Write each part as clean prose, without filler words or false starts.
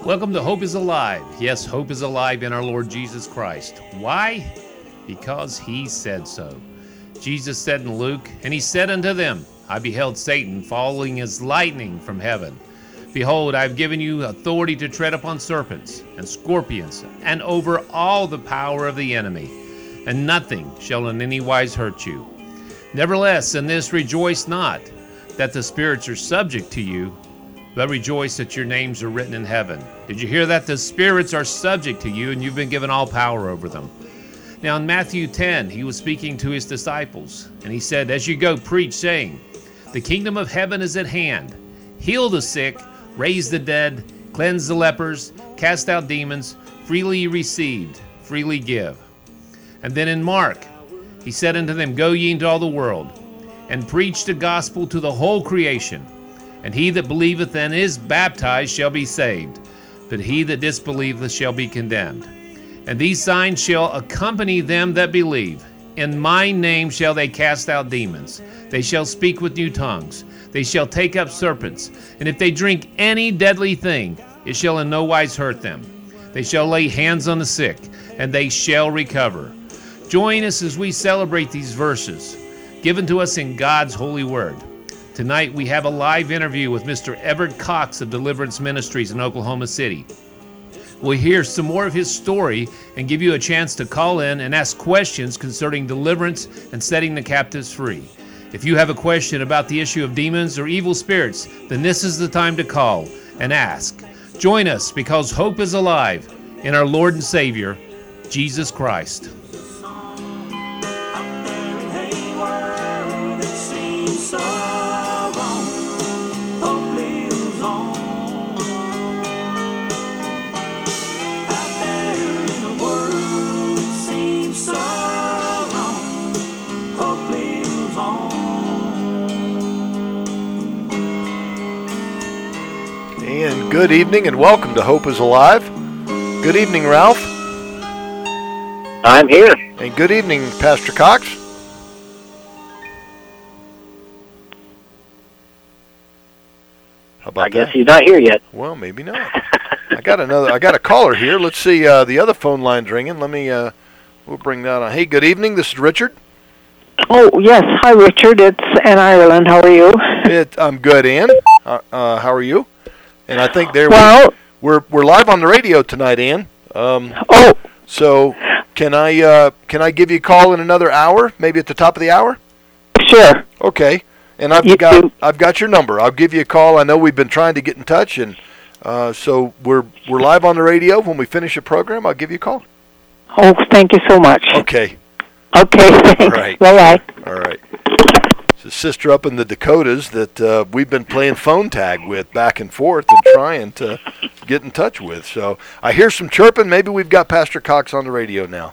Welcome to Hope is Alive. Yes, hope is alive in our Lord Jesus Christ. Why? Because he said so. Jesus said in Luke, "And he said unto them, I beheld Satan falling as lightning from heaven. Behold, I have given you authority to tread upon serpents and scorpions, and over all the power of the enemy, and nothing shall in any wise hurt you. Nevertheless, in this rejoice not, that the spirits are subject to you, but rejoice that your names are written in heaven." Did you hear that? The spirits are subject to you, and you've been given all power over them. Now in Matthew 10, he was speaking to his disciples, and he said, "As you go, preach, saying, the kingdom of heaven is at hand. Heal the sick, raise the dead, cleanse the lepers, cast out demons. Freely you received, freely give." And then in Mark, he said unto them, "Go ye into all the world, and preach the gospel to the whole creation. And he that believeth and is baptized shall be saved, but he that disbelieveth shall be condemned. And these signs shall accompany them that believe. In my name shall they cast out demons. They shall speak with new tongues. They shall take up serpents. And if they drink any deadly thing, it shall in no wise hurt them. They shall lay hands on the sick, and they shall recover." Join us as we celebrate these verses given to us in God's holy word. Tonight we have a live interview with Mr. Everett Cox of Deliverance Ministries in Oklahoma City. We'll hear some more of his story and give you a chance to call in and ask questions concerning deliverance and setting the captives free. If you have a question about the issue of demons or evil spirits, then this is the time to call and ask. Join us because hope is alive in our Lord and Savior, Jesus Christ. And good evening and welcome to Hope is Alive. Good evening, Ralph. I'm here. And good evening, Pastor Cox. How about I guess that? he's not here yet. Well, maybe not. I got a caller here. Let's see, the other phone line's ringing. Let me, we'll bring that on. Hey, good evening. This is Richard. Oh, yes. Hi, Richard. It's Ann Ireland. How are you? I'm good, Ann. How are you? And I think we're live on the radio tonight, Ann. So can I give you a call in another hour? Maybe at the top of the hour? Sure. Okay. And I've got your number. I'll give you a call. I know we've been trying to get in touch, and so we're live on the radio. When we finish the program, I'll give you a call. Oh, thank you so much. Okay. Okay, thanks. All right. Bye-bye. All right. It's a sister up in the Dakotas that we've been playing phone tag with back and forth and trying to get in touch with. So I hear some chirping. Maybe we've got Pastor Cox on the radio now.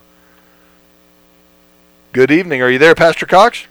Good evening. Are you there, Pastor Cox?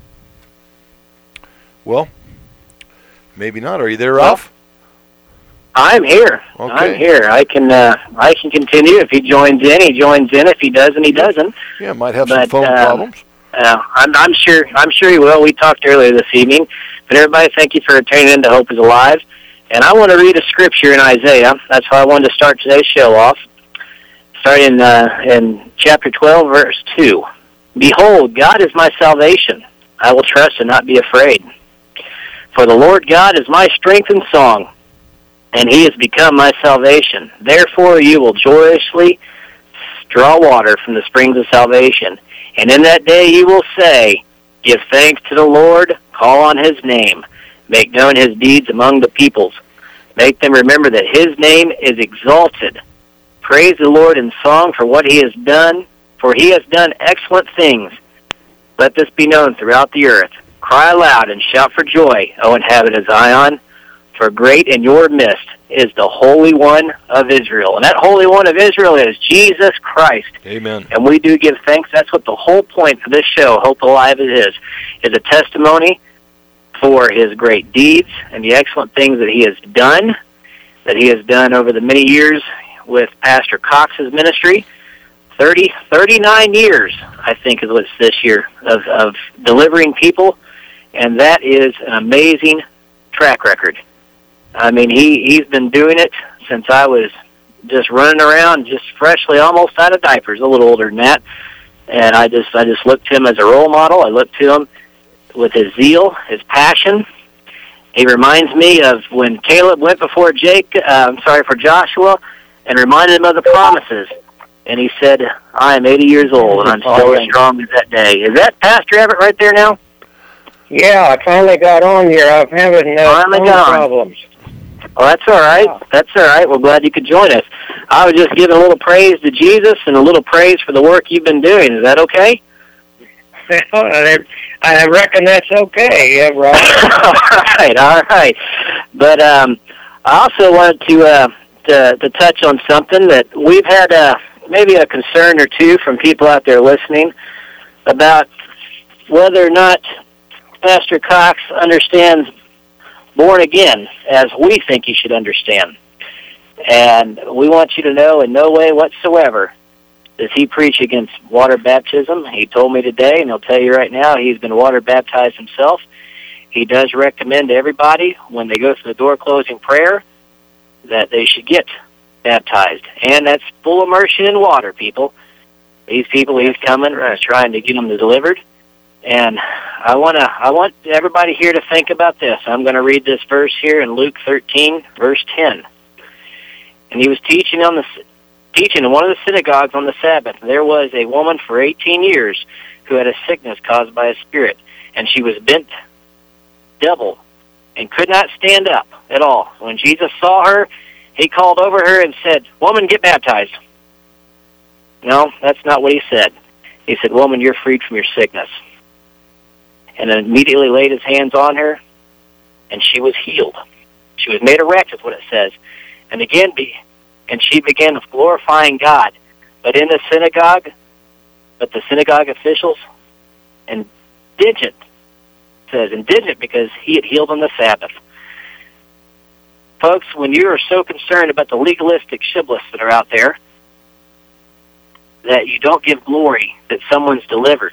Well, maybe not. Are you there, Ralph? I'm here. Okay. I'm here. I can continue. If he joins in, he joins in. If he doesn't, he doesn't. Yeah, might have some phone problems. I'm sure he will. We talked earlier this evening. But everybody, thank you for tuning in to Hope is Alive. And I want to read a scripture in Isaiah. That's how I wanted to start today's show off. Starting in chapter 12, verse 2. "Behold, God is my salvation. I will trust and not be afraid. For the Lord God is my strength and song, and he has become my salvation. Therefore you will joyously draw water from the springs of salvation. And in that day you will say, Give thanks to the Lord, call on his name, make known his deeds among the peoples. Make them remember that his name is exalted. Praise the Lord in song for what he has done, for he has done excellent things. Let this be known throughout the earth. Cry aloud and shout for joy, O inhabitant of Zion, for great in your midst is the Holy One of Israel." And that Holy One of Israel is Jesus Christ. Amen. And we do give thanks. That's what the whole point of this show, Hope Alive, is a testimony for his great deeds and the excellent things that he has done over the many years with Pastor Cox's ministry. 39 years, I think, is what's this year, of delivering people, and that is an amazing track record. I mean, he's been doing it since I was just running around, just freshly almost out of diapers, a little older than that. And I just looked to him as a role model. I looked to him with his zeal, his passion. He reminds me of when Caleb went before Joshua, and reminded him of the promises. And he said, I am 80 years old, and I'm still as strong as that day. Is that Pastor Everett right there now? Yeah, I finally got on here. I'm having phone problems. Well, that's all right. That's all right. We're glad you could join us. I was just giving a little praise to Jesus and a little praise for the work you've been doing. Is that okay? I reckon that's okay. Yeah, right. all right. But I also wanted to touch on something that we've had maybe a concern or two from people out there listening about whether or not Pastor Cox understands born again as we think he should understand. And we want you to know in no way whatsoever does he preach against water baptism. He told me today, and he'll tell you right now, he's been water baptized himself. He does recommend to everybody when they go through the door closing prayer that they should get baptized. And that's full immersion in water, people. These people he's coming, trying to get them delivered. And I want everybody here to think about this. I'm going to read this verse here in Luke 13, verse 10. And he was teaching in one of the synagogues on the Sabbath. There was a woman for 18 years who had a sickness caused by a spirit, and she was bent double and could not stand up at all. When Jesus saw her, he called over her and said, "Woman, get baptized." No, that's not what he said. He said, "Woman, you're freed from your sickness." And then immediately laid his hands on her, and she was healed. She was made erect, is what it says. And she began glorifying God. But the synagogue officials, indigent because he had healed on the Sabbath. Folks, when you are so concerned about the legalistic shibboleths that are out there, that you don't give glory that someone's delivered,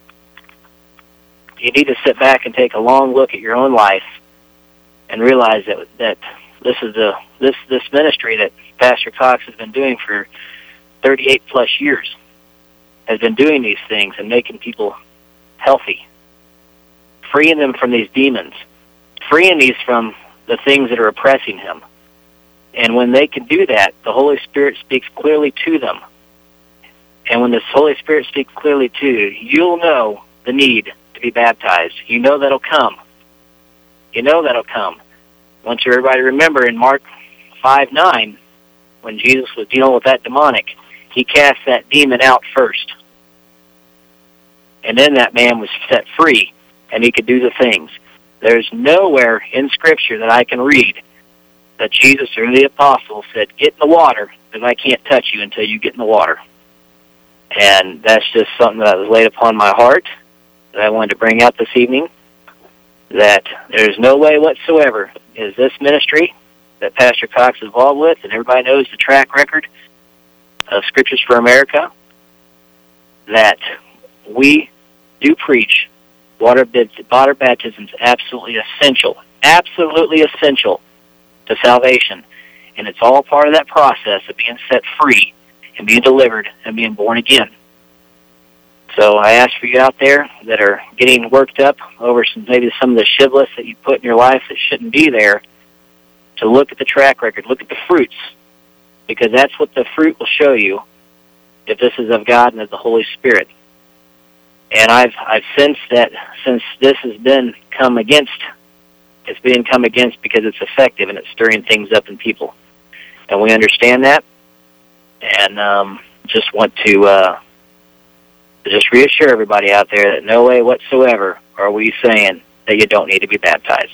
you need to sit back and take a long look at your own life and realize that this is this ministry that Pastor Cox has been doing for 38 plus years, has been doing these things and making people healthy, freeing them from these demons, freeing these from the things that are oppressing him. And when they can do that, the Holy Spirit speaks clearly to them. And when the Holy Spirit speaks clearly to you, you'll know the need to be baptized. You know that'll come. You know that'll come. I want you everybody to remember in Mark 5:9, when Jesus was dealing with that demonic, he cast that demon out first. And then that man was set free, and he could do the things. There's nowhere in Scripture that I can read that Jesus or the apostles said, "Get in the water, because I can't touch you until you get in the water." And that's just something that was laid upon my heart that I wanted to bring out this evening, that there's no way whatsoever is this ministry that Pastor Cox is involved with, and everybody knows the track record of Scriptures for America, that we do preach water baptism is absolutely essential to salvation. And it's all part of that process of being set free and being delivered and being born again. So I ask for you out there that are getting worked up over maybe some of the shibboleths that you put in your life that shouldn't be there, to look at the track record, look at the fruits, because that's what the fruit will show you if this is of God and of the Holy Spirit. And I've sensed that since this has been come against, it's being come against because it's effective and it's stirring things up in people. And we understand that, and just want to just reassure everybody out there that no way whatsoever are we saying that you don't need to be baptized.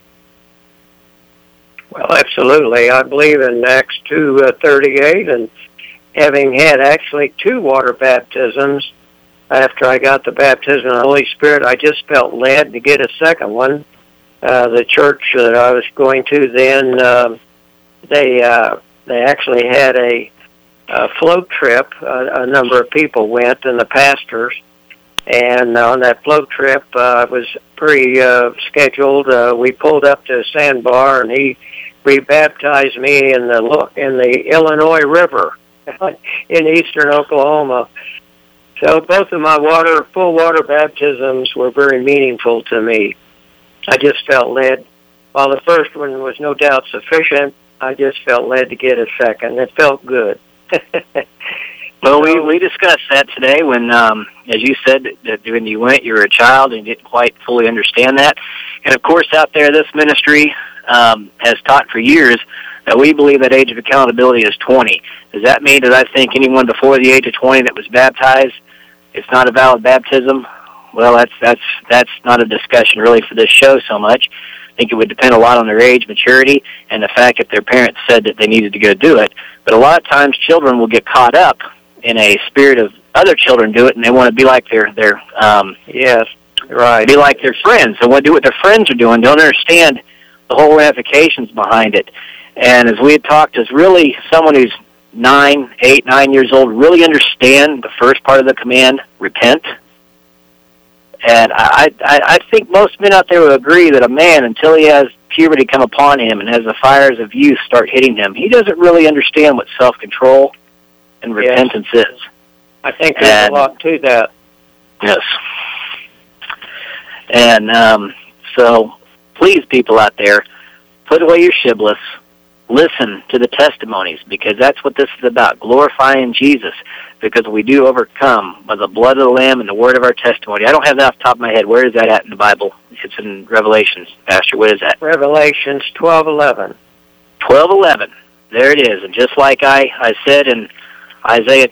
Well, absolutely. I believe in Acts 2:38, and having had actually 2 water baptisms, after I got the baptism of the Holy Spirit, I just felt led to get a second one. The church that I was going to then, they actually had a float trip. A number of people went, and the pastors. And on that float trip, it was pre-scheduled. We pulled up to a sandbar, and he rebaptized me in the Illinois River in eastern Oklahoma. So both of my full water baptisms were very meaningful to me. I just felt led. While the first one was no doubt sufficient, I just felt led to get a second. It felt good. Well, we discussed that today when, as you said, that when you went, you were a child and didn't quite fully understand that. And, of course, out there, this ministry has taught for years that we believe that age of accountability is 20. Does that mean that I think anyone before the age of 20 that was baptized, it's not a valid baptism? Well, that's not a discussion really for this show so much. I think it would depend a lot on their age, maturity, and the fact that their parents said that they needed to go do it. But a lot of times children will get caught up in a spirit of other children do it, and they want to be like their yes, right, be like their friends. They want to do what their friends are doing. Don't understand the whole ramifications behind it. And as we had talked, as really someone who's 9 years old really understand the first part of the command, repent. And I think most men out there will agree that a man, until he has puberty come upon him and has the fires of youth start hitting him, he doesn't really understand what self-control and repentance is. I think there's a lot to that. Yes. And so, please, people out there, put away your shibboleths. Listen to the testimonies, because that's what this is about, glorifying Jesus, because we do overcome by the blood of the Lamb and the word of our testimony. I don't have that off the top of my head. Where is that at in the Bible? It's in Revelations, Pastor. What is that? Revelations 12:11. 12:11. There it is. And just like I said in Isaiah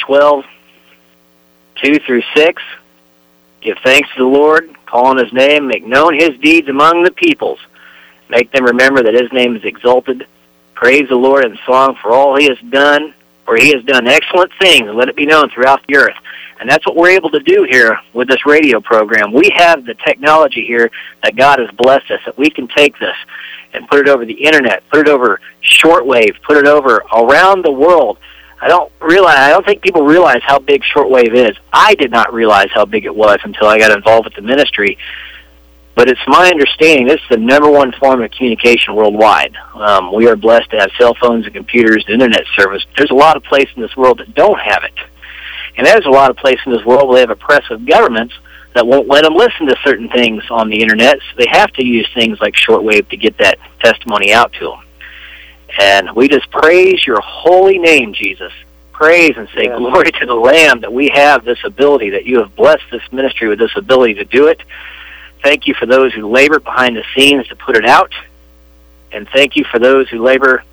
12:2-6, give thanks to the Lord, call on his name, make known his deeds among the peoples. Make them remember that his name is exalted. Praise the Lord in song for all he has done, for he has done excellent things, and let it be known throughout the earth. And that's what we're able to do here with this radio program. We have the technology here that God has blessed us, that we can take this and put it over the internet, put it over shortwave, put it over around the world. I don't think people realize how big shortwave is. I did not realize how big it was until I got involved with the ministry. But it's my understanding this is the number one form of communication worldwide. We are blessed to have cell phones and computers and internet service. There's a lot of places in this world that don't have it. And there's a lot of places in this world where they have oppressive governments that won't let them listen to certain things on the internet. So they have to use things like shortwave to get that testimony out to them. And we just praise your holy name, Jesus. Praise and say glory to the Lamb that we have this ability, that you have blessed this ministry with this ability to do it. Thank you for those who labor behind the scenes to put it out. And thank you for those who labor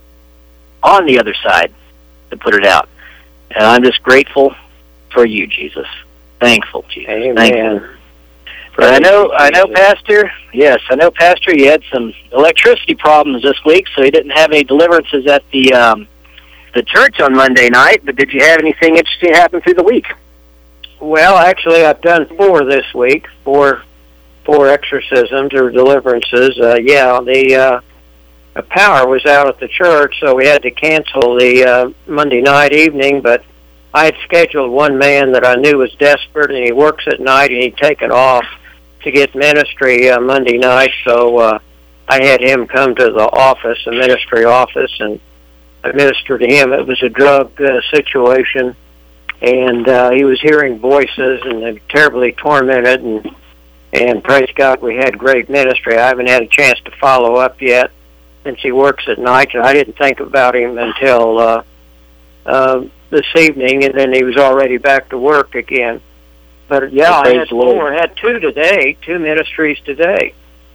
on the other side to put it out. And I'm just grateful for you, Jesus. Thankful, Jesus. Amen. Thankful. But I know, Pastor. Yes, I know, Pastor. You had some electricity problems this week, so you didn't have any deliverances at the church on Monday night. But did you have anything interesting happen through the week? Well, actually, I've done 4 this week. 4 exorcisms or deliverances. The power was out at the church, so we had to cancel the Monday night evening. But I had scheduled one man that I knew was desperate, and he works at night, and he'd taken off to get ministry Monday night, so I had him come to the office, the ministry office, and I ministered to him. It was a drug situation, and he was hearing voices, and they were terribly tormented, and praise God, we had great ministry. I haven't had a chance to follow up yet since he works at night, and I didn't think about him until this evening, and then he was already back to work again. But yeah, I had 4. I had 2 today, 2 ministries today.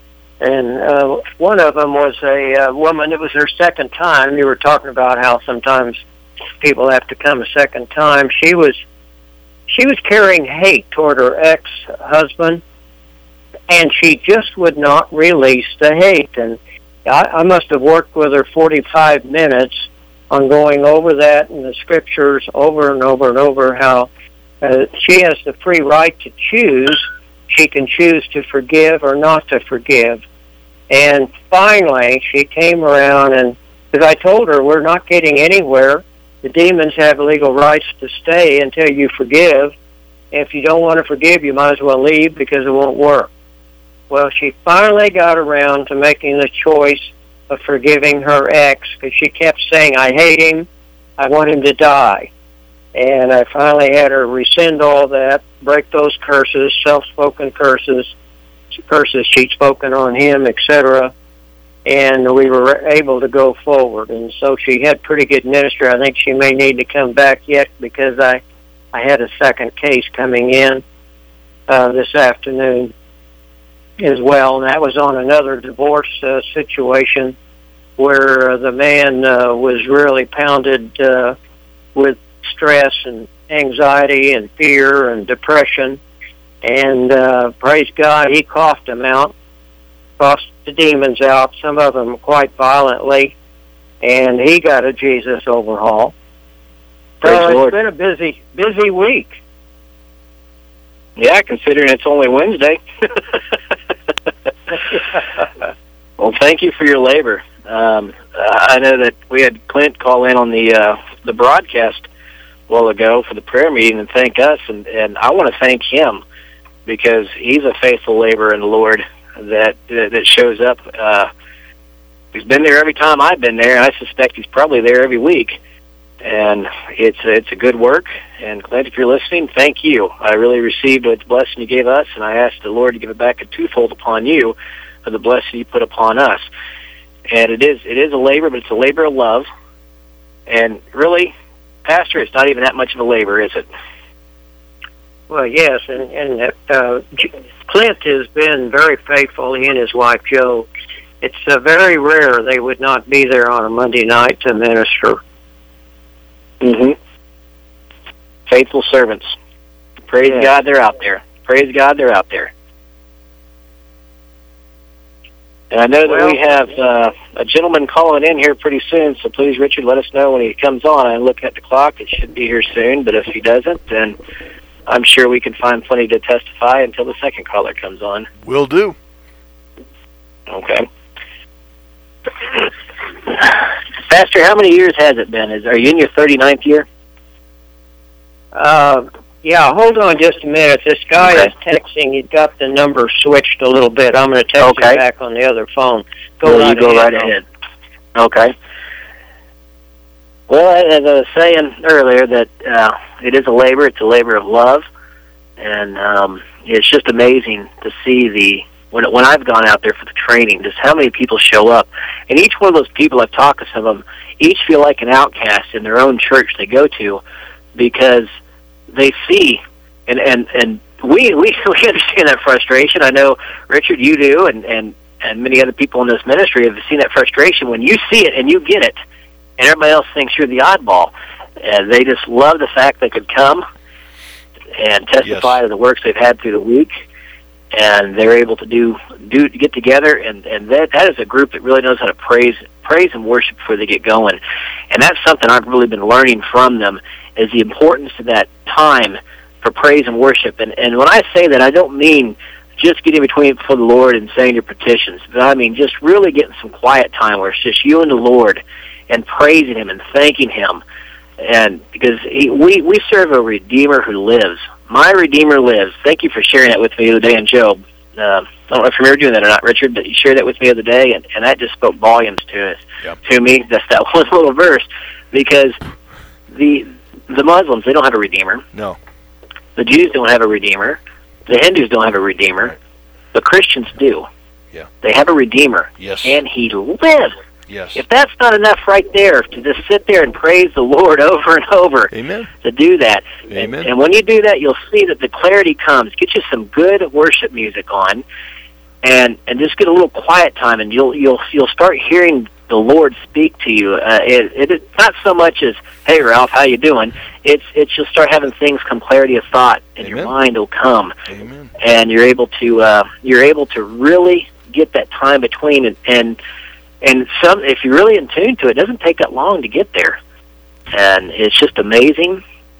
And one of them was a woman. It was her second time. You were talking about how sometimes people have to come a second time. She was carrying hate toward her ex-husband, and she just would not release the hate. And I must have worked with her 45 minutes on going over that in the scriptures over and over and over, how she has the free right to choose. She can choose to forgive or not to forgive. And finally, she came around, and because I told her, we're not getting anywhere. The demons have legal rights to stay until you forgive. If you don't want to forgive, you might as well leave because it won't work. Well, she finally got around to making the choice of forgiving her ex, because she kept saying, I hate him, I want him to die. And I finally had her rescind all that, break those curses, self-spoken curses she'd spoken on him, etc., and we were able to go forward. And so she had pretty good ministry. I think she may need to come back yet, because I had a second case coming in this afternoon as well, and that was on another divorce situation where the man was really pounded with stress and anxiety and fear and depression, and praise God, he coughed them out, coughed the demons out, some of them quite violently, and he got a Jesus overhaul. So it's been a busy week. Yeah, considering it's only Wednesday. Well, thank you for your labor. I know that we had Clint call in on the broadcast a while ago for the prayer meeting and thank us, and I want to thank him, because he's a faithful laborer in the Lord that shows up. He's been there every time I've been there, and I suspect he's probably there every week. And it's a good work. And Clint, if you're listening, thank you. I really received the blessing you gave us, and I asked the Lord to give it back a twofold upon you for the blessing you put upon us. And it is a labor, but it's a labor of love. And really, Pastor, it's not even that much of a labor, is it? Well, yes, and Clint has been very faithful, he and his wife, Jo. It's very rare they would not be there on a Monday night to minister. Mm-hmm. Faithful servants. Praise God, they're out there. Praise God, they're out there. And I know that we have a gentleman calling in here pretty soon, so please, Richard, let us know when he comes on. I'm looking at the clock. It should be here soon, but if he doesn't, then I'm sure we can find plenty to testify until the second caller comes on. Will do. Okay. Pastor, how many years has it been? Are you in your 39th year? Yeah, hold on just a minute. This guy is texting. He's got the number switched a little bit. I'm going to text him back on the other phone. Go right ahead. Okay. Well, as I was saying earlier, that it is a labor. It's a labor of love. And it's just amazing to see when I've gone out there for the training, just how many people show up. And each one of those people, I've talked to some of them, each feel like an outcast in their own church they go to, because they see, and we understand that frustration. I know, Richard, you do, and many other people in this ministry have seen that frustration when you see it and you get it, and everybody else thinks you're the oddball. And they just love the fact they could come and testify to the works they've had through the week, and they're able to get together, and that is a group that really knows how to praise and worship before they get going. And that's something I've really been learning from them, is the importance of that time for praise and worship. And when I say that, I don't mean just getting before the Lord and saying your petitions, but I mean just really getting some quiet time where it's just you and the Lord, and praising Him and thanking Him. And because we serve a Redeemer who lives. My Redeemer lives. Thank you for sharing that with me the other day in Job. I don't know if you remember doing that or not, Richard, but you shared that with me the other day, and that just spoke volumes to me. That's that one little verse, because the Muslims, they don't have a Redeemer. No. The Jews don't have a Redeemer. The Hindus don't have a Redeemer. Right. The Christians do. Yeah. They have a Redeemer. Yes. And He lives. Yes. If that's not enough right there to just sit there and praise the Lord over and over, Amen. To do that. Amen. And when you do that, you'll see that the clarity comes. Get you some good worship music on, and just get a little quiet time, and you'll start hearing the Lord speak to you. It's not so much as, "Hey, Ralph, how you doing?" It's you'll start having things come clarity of thought, and Amen. Your mind will come. Amen. And you're able to really get that time between, and some, if you're really in tune to it, doesn't take that long to get there. And it's just amazing.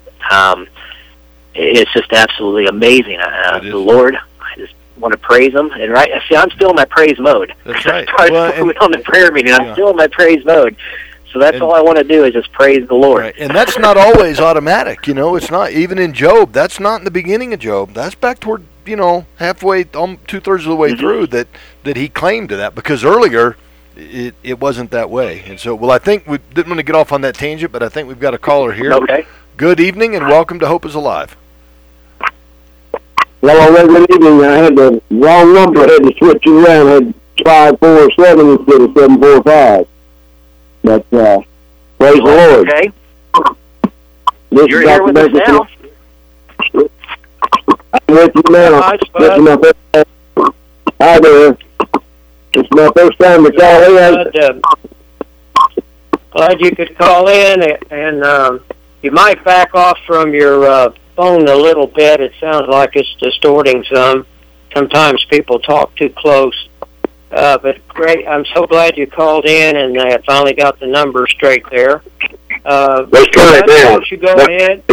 It's just absolutely amazing. The Lord, I just want to praise Him. And I'm still in my praise mode. That's right. On the prayer meeting, I'm still in my praise mode. So that's all I want to do is just praise the Lord. Right. And that's not always automatic. It's not, even in Job, that's not in the beginning of Job. That's back toward, halfway, 2/3 of the way through that he claimed to that. Because earlier, it wasn't that way. And so, well, I think we didn't want to get off on that tangent, but I think we've got a caller here. Okay. Good evening and welcome to Hope is Alive. Well, good evening. I had the wrong number. I had to switch it around. I had 547 instead of 745. But praise the Lord. Okay. This You're here with us now. I'm with you now. Hi, This is my first time. Hi there. It's my first time to call in. Glad you could call in, and you might back off from your phone a little bit. It sounds like it's distorting some. Sometimes people talk too close. But great, I'm so glad you called in, and I finally got the number straight there. Let's try it now. Don't you go ahead?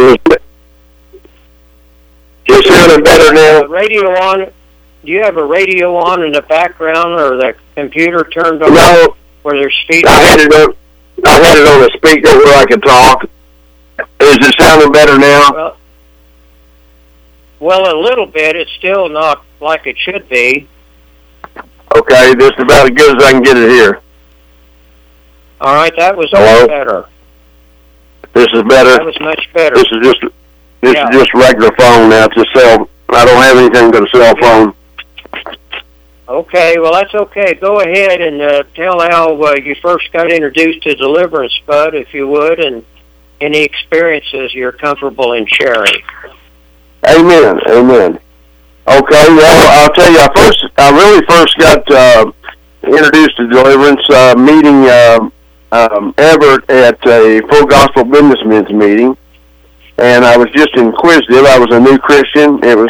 You're sounding better now. Radio on. Do you have a radio on in the background, or the computer turned on? No. Where there's speakers? I had it on a speaker where I could talk. Is it sounding better now? Well, a little bit. It's still not like it should be. Okay, this is about as good as I can get it here. All right, that was Hello? much better. This is better. That was much better. This is just regular phone now. It's a cell. I don't have anything but a cell phone. Okay, well, that's okay. Go ahead and tell how you first got introduced to Deliverance, Bud, if you would, and any experiences you're comfortable in sharing. Amen. Amen. Okay, well, I'll tell you, I really first got introduced to Deliverance meeting Everett at a Full Gospel Businessmen's meeting, and I was just inquisitive. I was a new Christian. It was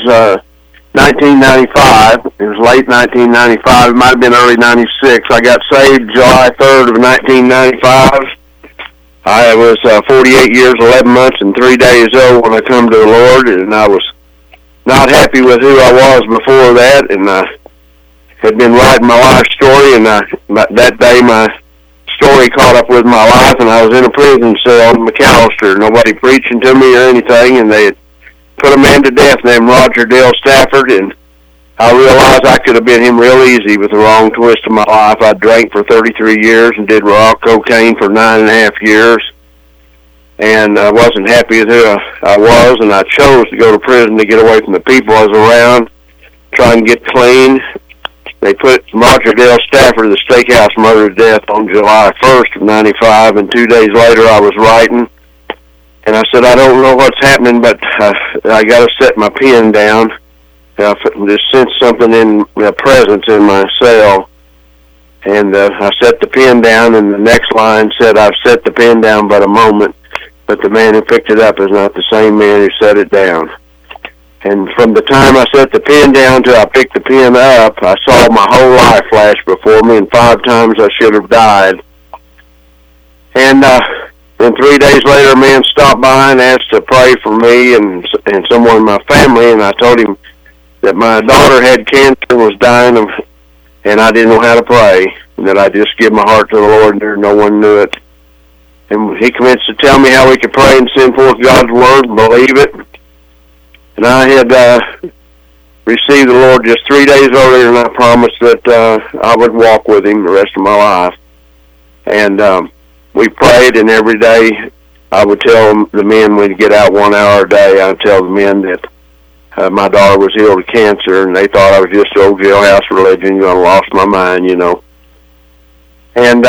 1995. It was late 1995. It might have been early 96. I got saved July 3rd of 1995. I was 48 years, 11 months, and 3 days old when I come to the Lord, and I was not happy with who I was before that, and I had been writing my life story, and that day my story caught up with my life, and I was in a prison cell in McAllister, nobody preaching to me or anything, and they had put a man to death named Roger Dale Stafford, and I realized I could have been him real easy with the wrong twist of my life. I drank for 33 years and did raw cocaine for 9.5 years, and I wasn't happy with who I was, and I chose to go to prison to get away from the people I was around, try and get clean. They put Roger Dale Stafford of the Steakhouse murdered to death on July 1st of 95, and 2 days later I was writing, and I said, I don't know what's happening, but I got to set my pen down. I just sensed something in the presence in my cell, and I set the pen down, and the next line said, I've set the pen down but a moment, but the man who picked it up is not the same man who set it down. And from the time I set the pen down till I picked the pen up, I saw my whole life flash before me, and 5 times I should have died. And then 3 days later, a man stopped by and asked to pray for me and someone in my family, and I told him that my daughter had cancer and was dying, and I didn't know how to pray, and that I just give my heart to the Lord, and no one knew it. And he commenced to tell me how we could pray and send forth God's word and believe it. And I had received the Lord just 3 days earlier, and I promised that I would walk with him the rest of my life. And we prayed, and every day I would tell the men we'd get out 1 hour a day. I would tell the men that my daughter was healed of cancer, and they thought I was just old jailhouse religion. I lost my mind, you know. And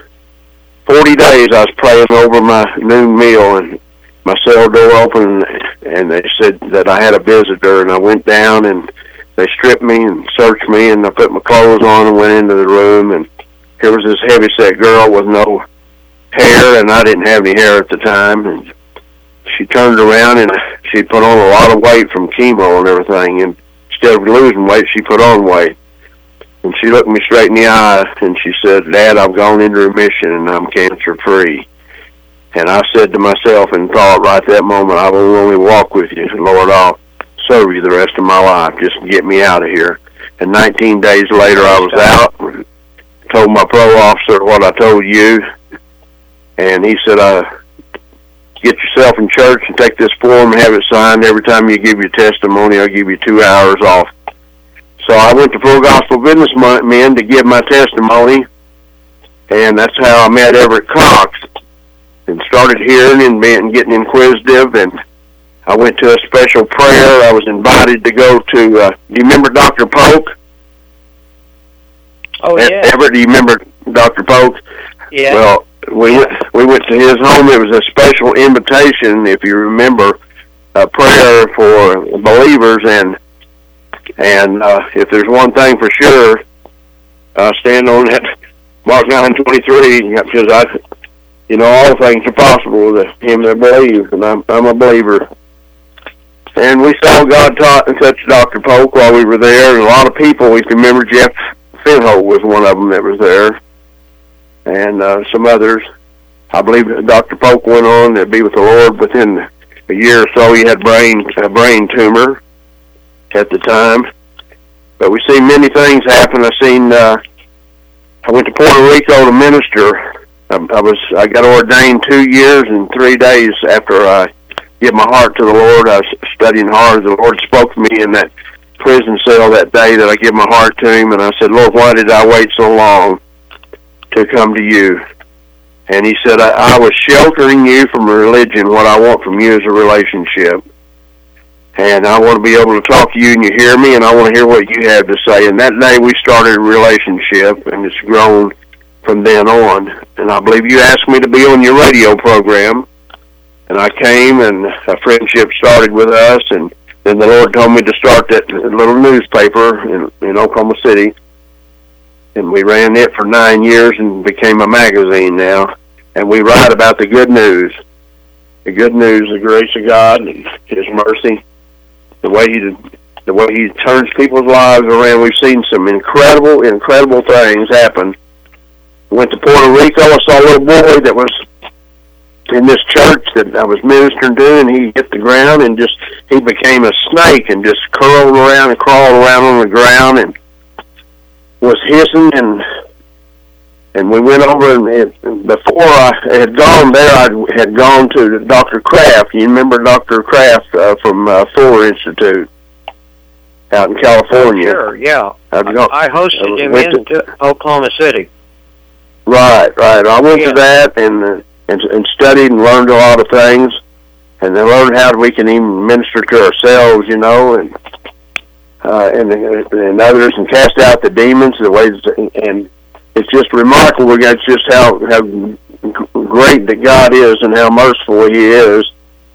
40 days I was praying over my noon meal, and my cell door opened, and they said that I had a visitor, and I went down, and they stripped me and searched me, and I put my clothes on and went into the room, and here was this heavy-set girl with no hair, and I didn't have any hair at the time, and she turned around, and she put on a lot of weight from chemo and everything, and instead of losing weight, she put on weight. And she looked me straight in the eye, and she said, Dad, I've gone into remission, and I'm cancer-free. And I said to myself and thought right that moment, I will only walk with you. Lord, I'll serve you the rest of my life. Just get me out of here. And 19 days later, I was out, told my parole officer what I told you, and he said, get yourself in church and take this form and have it signed. Every time you give your testimony, I'll give you 2 hours off. So I went to Full Gospel Businessmen to give my testimony, and that's how I met Everett Cox and started hearing and getting inquisitive. And I went to a special prayer. I was invited to go to, do you remember Dr. Polk? Oh, yeah. Everett, do you remember Dr. Polk? Yeah. Well, we went to his home. It was a special invitation, if you remember, a prayer for believers. And if there's one thing for sure, I stand on that Mark 9:23, because all things are possible to him that believes, and I'm a believer. And we saw God touch Dr. Polk while we were there, and a lot of people. If you remember, Jeff Finholt was one of them that was there, and some others. I believe Dr. Polk went on to be with the Lord within a year or so. He had a brain tumor at the time. But we've seen many things happen. I went to Puerto Rico to minister. I got ordained 2 years and 3 days after I gave my heart to the Lord. I was studying hard. The Lord spoke to me in that prison cell that day that I gave my heart to Him, and I said, Lord, why did I wait so long to come to you? And He said, I was sheltering you from a religion. What I want from you is a relationship. And I want to be able to talk to you and you hear me, and I want to hear what you have to say. And that day we started a relationship, and it's grown from then on. And I believe you asked me to be on your radio program, and I came, and a friendship started with us. And then the Lord told me to start that little newspaper in Oklahoma City. And we ran it for 9 years and became a magazine now. And we write about the good news. The good news, the grace of God, and His mercy. The way He turns people's lives around. We've seen some incredible things happen. Went to Puerto Rico. I saw a little boy that was in this church that I was ministering to, and he hit the ground and he became a snake and just curled around and crawled around on the ground and was hissing. And we went over, and before I had gone there, I had gone to Dr. Kraft. You remember Dr. Kraft from Fuller Institute out in California? Sure, yeah. I hosted him in Oklahoma City. Right. I went to that and studied and learned a lot of things, and then learned how we can even minister to ourselves, and others, and cast out the demons, the ways, and it's just remarkable. That's just how great that God is and how merciful He is.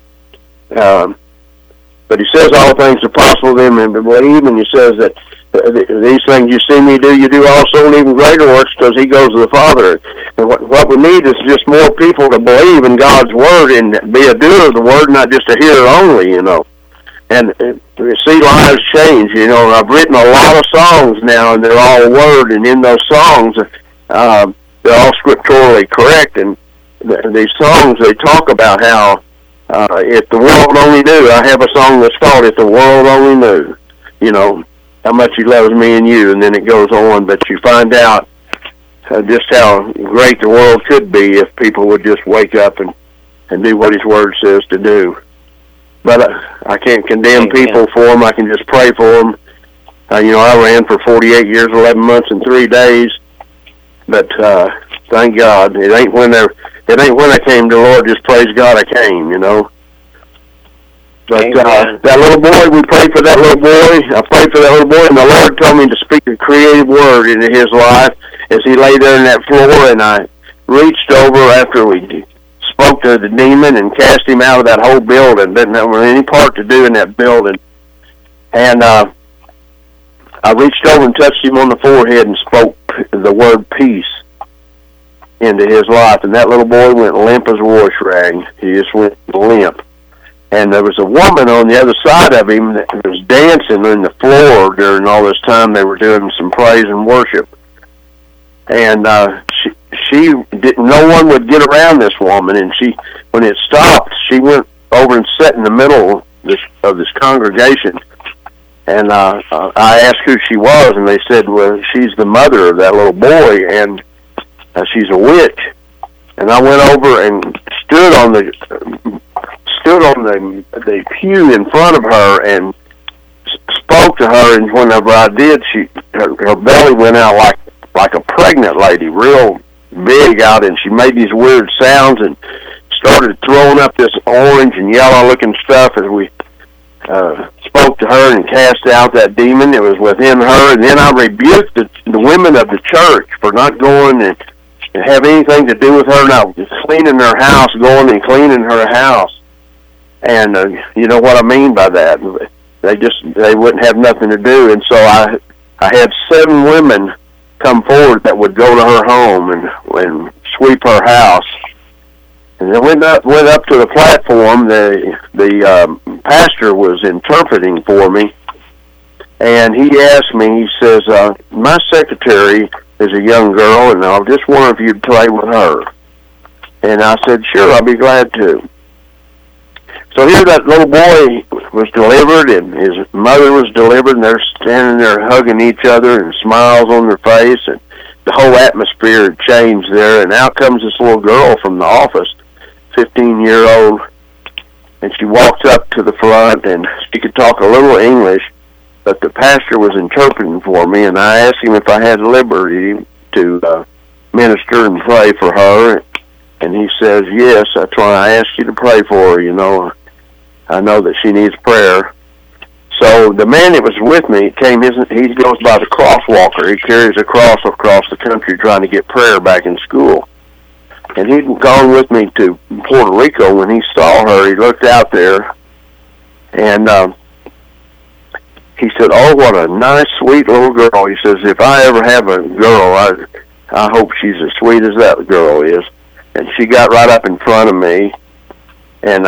But He says all things are possible to them and believe, and He says that these things you see me do, you do also, and even greater works, because He goes to the Father. And what we need is just more people to believe in God's Word and be a doer of the Word, not just a hearer only, And we see lives change. I've written a lot of songs now, and they're all Word, and in those songs, they're all scripturally correct. And these songs, they talk about how if the world only knew. I have a song that's called "If the World Only Knew," how much He loves me and you, and then it goes on. But you find out just how great the world could be if people would just wake up and do what His Word says to do. But I can't condemn people for them. I can just pray for them. I ran for 48 years, 11 months, and 3 days. But thank God, it ain't when I came to the Lord. Just praise God, I came. But that little boy, we prayed for that little boy. I prayed for that little boy, and the Lord told me to speak a creative word into his life as he lay there in that floor. And I reached over after we spoke to the demon and cast him out of that whole building. Didn't have any part to do in that building. And I reached over and touched him on the forehead and spoke the word peace into his life. And that little boy went limp as a wash rag. He just went limp. And there was a woman on the other side of him that was dancing on the floor during all this time. They were doing some praise and worship. And she didn't. No one would get around this woman. And when it stopped, she went over and sat in the middle of this congregation. And I asked who she was, and they said, "Well, she's the mother of that little boy, and she's a witch." And I went over and stood on the pew in front of her and spoke to her. And whenever I did, her belly went out like a pregnant lady, real big out, and she made these weird sounds and started throwing up this orange and yellow-looking stuff as we spoke to her and cast out that demon that was within her. And then I rebuked the women of the church for not going and have anything to do with her, not cleaning her house, going and cleaning her house. And you know what I mean by that. They wouldn't have nothing to do. And so I had 7 women come forward that would go to her home and sweep her house. And they went up to the platform. The pastor was interpreting for me, and he asked me, he says, my secretary is a young girl, and I just wonder if you'd pray with her. And I said, sure, I'll be glad to. So here that little boy was delivered, and his mother was delivered, and they're standing there hugging each other and smiles on their face, and the whole atmosphere had changed there. And out comes this little girl from the office, 15-year-old, and she walks up to the front, and she could talk a little English, but the pastor was interpreting for me, and I asked him if I had liberty to minister and pray for her, and he says, yes, that's why I asked you to pray for her, you know. I know that she needs prayer. So the man that was with me he goes by the crosswalker. He carries a cross across the country trying to get prayer back in school. And he'd gone with me to Puerto Rico. When he saw her, he looked out there, and he said, oh, what a nice, sweet little girl. He says, if I ever have a girl, I hope she's as sweet as that girl is. And she got right up in front of me, and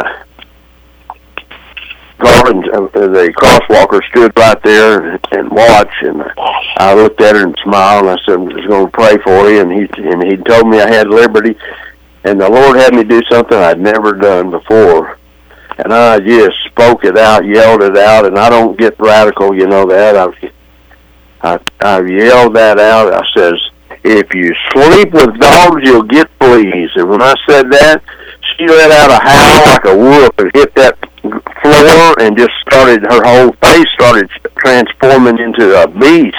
the crosswalker stood right there and watched, and I looked at her and smiled, and I said, I was going to pray for you, and he told me I had liberty, and the Lord had me do something I'd never done before, and I just spoke it out, yelled it out, and I don't get radical, you know that. I yelled that out. I says, if you sleep with dogs, you'll get fleas. And when I said that, she let out a howl like a wolf and hit that floor, and just her whole face started transforming into a beast.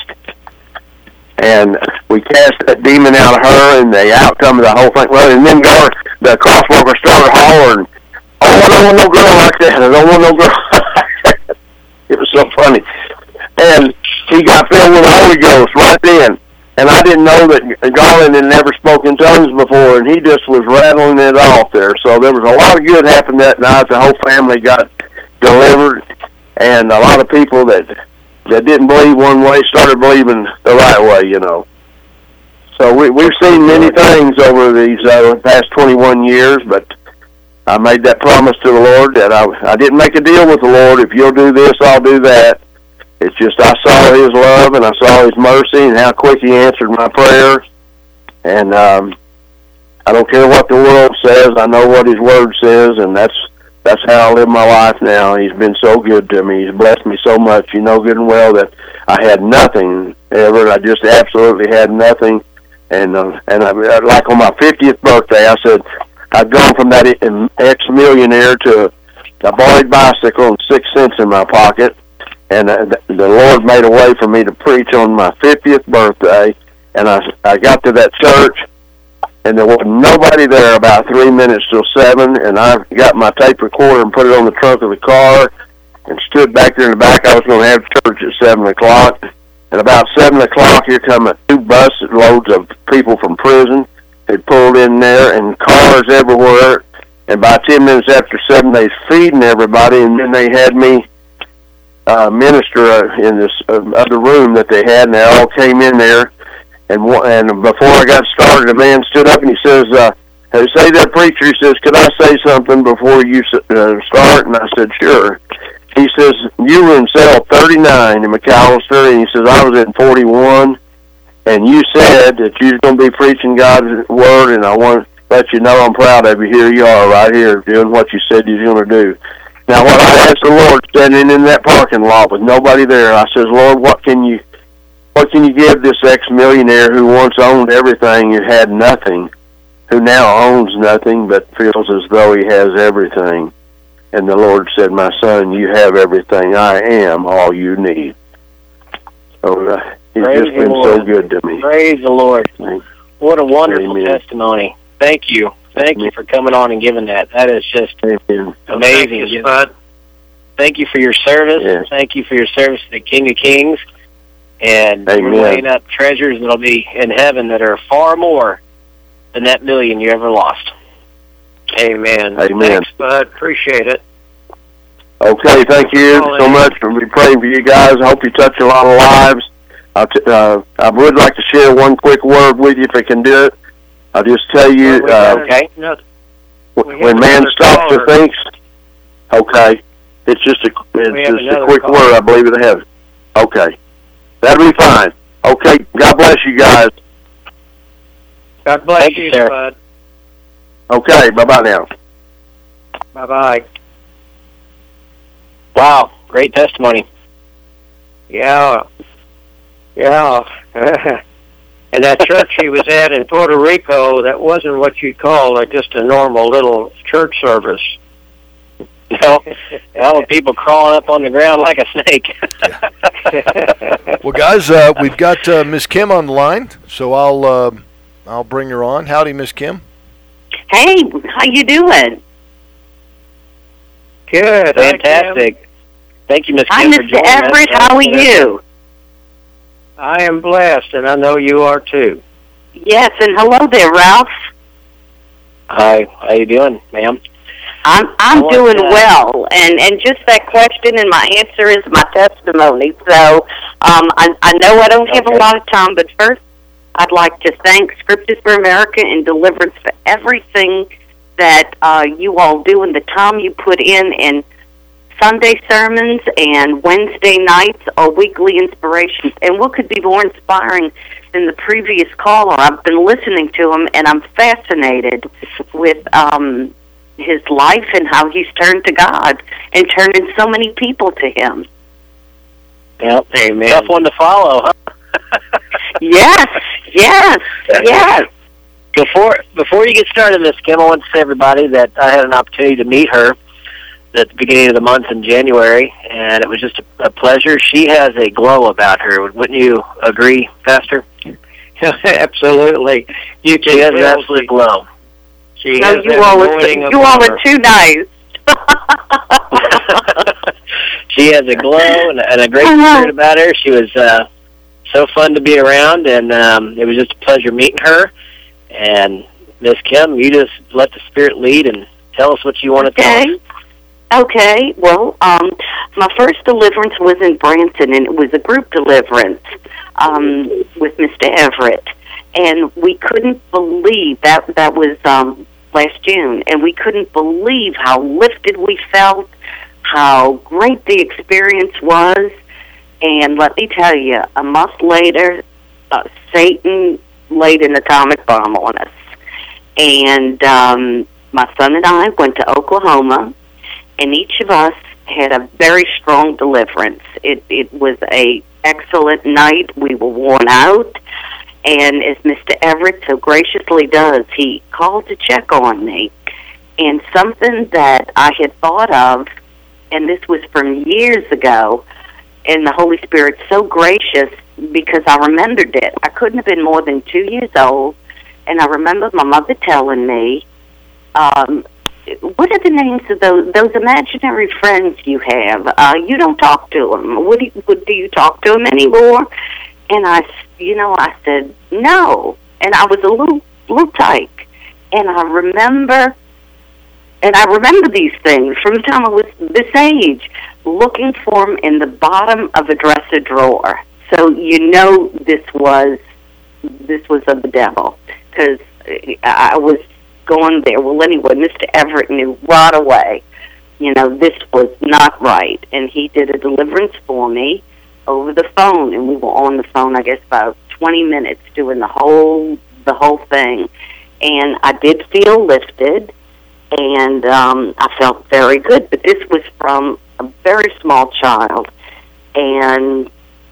And we cast that demon out of her, and the outcome of the whole thing, well, and then the crosswalker started hollering, oh, I don't want no girl like that. I don't want no girl. It was so funny. And he got filled with the Holy Ghost right then. And I didn't know that Garland had never spoken tongues before, and he just was rattling it off there. So there was a lot of good happened that night. The whole family got delivered, and a lot of people that didn't believe one way started believing the right way, you know. So we've seen many things over these past 21 years, but I made that promise to the Lord that I didn't make a deal with the Lord. If you'll do this, I'll do that. It's just I saw His love and I saw His mercy and how quick He answered my prayers. And I don't care what the world says. I know what His Word says, and that's how I live my life now. He's been so good to me. He's blessed me so much. You know good and well that I had nothing ever. I just absolutely had nothing. And I, like on my 50th birthday, I said I'd gone from that ex-millionaire to a borrowed bicycle and 6 cents in my pocket. And the Lord made a way for me to preach on my 50th birthday. And I got to that church, and there wasn't nobody there about 3 minutes till 7. And I got my tape recorder and put it on the trunk of the car and stood back there in the back. I was going to have church at 7 o'clock. And about 7 o'clock, here come 2 bus loads of people from prison. They pulled in there, and cars everywhere. And by 10 minutes after 7, they was feeding everybody, and then they had me minister in this other room that they had, and they all came in there. And before I got started, a man stood up and he says, "Hey, say that preacher." He says, "Could I say something before you start?" And I said, "Sure." He says, "You were in cell 39 in McAllister," and he says, "I was in 41, and you said that you was going to be preaching God's word, and I want to let you know I'm proud of you. Here you are, right here, doing what you said you was going to do." Now, when I asked the Lord, standing in that parking lot with nobody there, I says, "Lord, what can you give this ex-millionaire who once owned everything and had nothing, who now owns nothing but feels as though he has everything?" And the Lord said, "My son, you have everything. I am all you need." So He's just been so good to me. Praise the Lord. What a wonderful Amen. testimony. Thank you. Thank you for coming on and giving that. That is just amazing. Thank you, Spud. Thank you for your service. Yes. Thank you for your service to the King of Kings. And Amen. we're laying up treasures that'll be in heaven that are far more than that million you ever lost. Amen. Amen. Thanks, Spud. Appreciate it. Okay, thank you so much for praying for you guys. I hope you touch a lot of lives. I would like to share one quick word with you if I can do it. I'll just tell you, Okay. when man stops and thinks, okay, it's just a quick caller. word, I believe in heaven. Okay. That'll be fine. Okay, God bless you guys. God bless Thank you, you, sir. Spud. Okay, bye-bye now. Bye-bye. Wow, great testimony. Yeah. Yeah. And that church he was at in Puerto Rico, that wasn't what you'd call just a normal little church service. With people crawling up on the ground like a snake. Well, guys, we've got Miss Kim on the line, so I'll bring her on. Howdy, Miss Kim. Hey, how you doing? Good. Fantastic. Thank you, Miss Hi, Kim, for Mr. joining us. Everett. How are you? I am blessed, and I know you are too. Yes, and hello there, Ralph. Hi, how you doing, ma'am? I'm doing well, and just that question and my answer is my testimony. So I know I don't have a lot of time, but first I'd like to thank Scriptures for America and Deliverance for everything that you all do and the time you put in Sunday sermons and Wednesday nights or weekly inspirations. And what could be more inspiring than the previous caller? I've been listening to him, and I'm fascinated with his life and how he's turned to God and turning so many people to him. Yep. Amen. Tough one to follow, huh? Yes. Before you get started, Miss Kim, I want to say to everybody that I had an opportunity to meet her at the beginning of the month in January, and it was just a pleasure. She has a glow about her. Wouldn't you agree, Pastor? Absolutely. She has an absolute glow. She No, has you all are too nice. She has a glow and a great spirit about her. She was so fun to be around, and it was just a pleasure meeting her. And Miss Kim, you just let the Spirit lead and tell us what you want to tell us. Okay. Well, my first deliverance was in Branson, and it was a group deliverance with Mr. Everett. And we couldn't believe that was last June, and we couldn't believe how lifted we felt, how great the experience was. And let me tell you, a month later, Satan laid an atomic bomb on us. And my son and I went to Oklahoma, and each of us had a very strong deliverance. It was a excellent night. We were worn out. And as Mr. Everett so graciously does, he called to check on me. And something that I had thought of, and this was from years ago, and the Holy Spirit's so gracious because I remembered it. I couldn't have been more than 2 years old, and I remember my mother telling me, what are the names of those imaginary friends you have? You don't talk to them. Do you talk to them anymore? And I said, no. And I was a little tyke. And I remember these things from the time I was this age, looking for them in the bottom of a dresser drawer. So this was of the devil, because I was going there. Well, anyway, Mr. Everett knew right away, this was not right. And he did a deliverance for me over the phone, and we were on the phone, I guess, about 20 minutes doing the whole thing. And I did feel lifted, and I felt very good. But this was from a very small child. And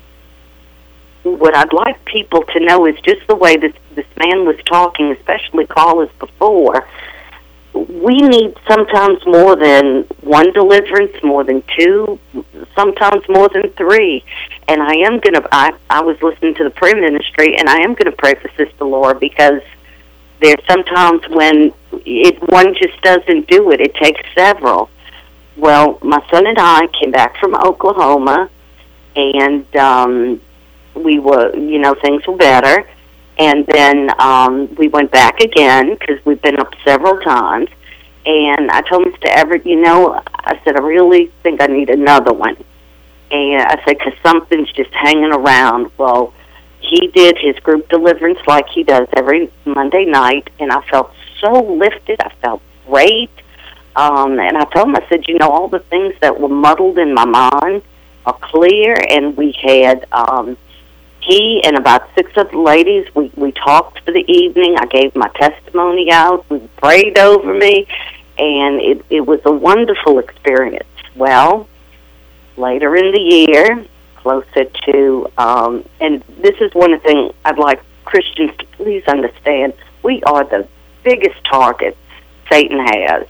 what I'd like people to know is just the way this man was talking, especially callers before, we need sometimes more than one deliverance, more than two, sometimes more than three. And I am going to, I was listening to the prayer ministry, and I am going to pray for Sister Laura, because there's sometimes when one just doesn't do it. It takes several. Well, my son and I came back from Oklahoma, and we were, things were better. And then we went back again, because we've been up several times. And I told Mr. Everett, I said, I really think I need another one. And I said, because something's just hanging around. Well, he did his group deliverance like he does every Monday night, and I felt so lifted. I felt great. And I told him, I said, all the things that were muddled in my mind are clear. And we had, he and about 6 other ladies, we talked for the evening. I gave my testimony out. We prayed over me, and it was a wonderful experience. Well, later in the year, closer to, and this is one of the things I'd like Christians to please understand, we are the biggest targets Satan has.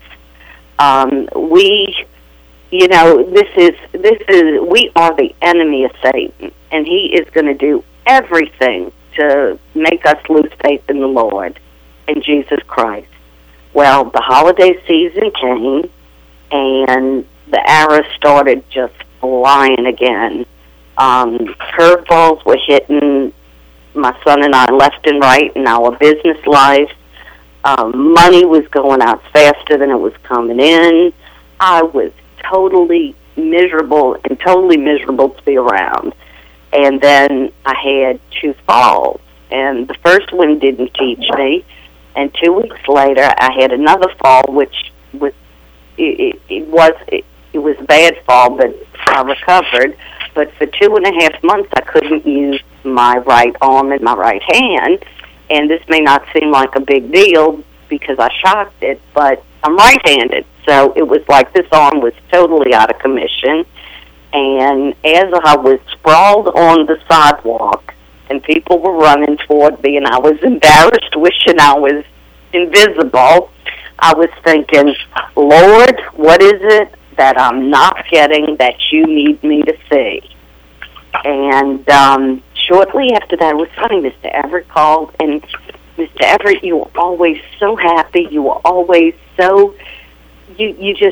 We are the enemy of Satan, and he is going to do everything to make us lose faith in the Lord and Jesus Christ. Well, the holiday season came, and the arrows started just flying again. Curveballs were hitting my son and I left and right in our business life. Money was going out faster than it was coming in. I was totally miserable to be around. And then I had 2 falls, and the first one didn't teach me. And 2 weeks later, I had another fall, which was it was a bad fall, but I recovered. But for 2.5 months, I couldn't use my right arm and my right hand. And this may not seem like a big deal because I shocked it, but I'm right-handed. So it was like this arm was totally out of commission. And as I was sprawled on the sidewalk and people were running toward me and I was embarrassed, wishing I was invisible, I was thinking, Lord, what is it that I'm not getting that you need me to see? And shortly after that, it was funny, Mr. Everett called, and Mr. Everett, you were always so happy. You were always so, you just,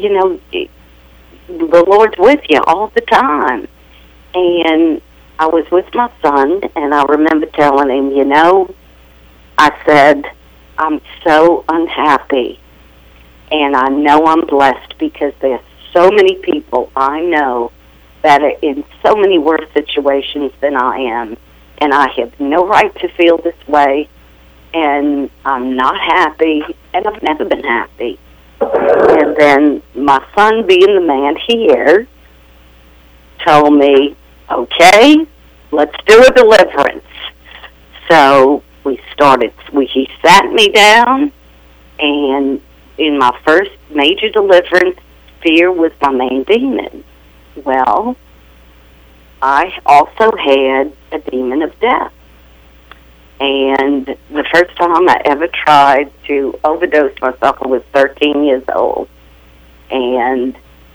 the Lord's with you all the time. And I was with my son, and I remember telling him, I said, I'm so unhappy, and I know I'm blessed because there's so many people I know that are in so many worse situations than I am, and I have no right to feel this way, and I'm not happy, and I've never been happy. And then my son, being the man he is, told me, okay, let's do a deliverance. So he sat me down, and in my first major deliverance, fear was my main demon. Well, I also had a demon of death. And the first time I ever tried to overdose myself, I was 13 years old. And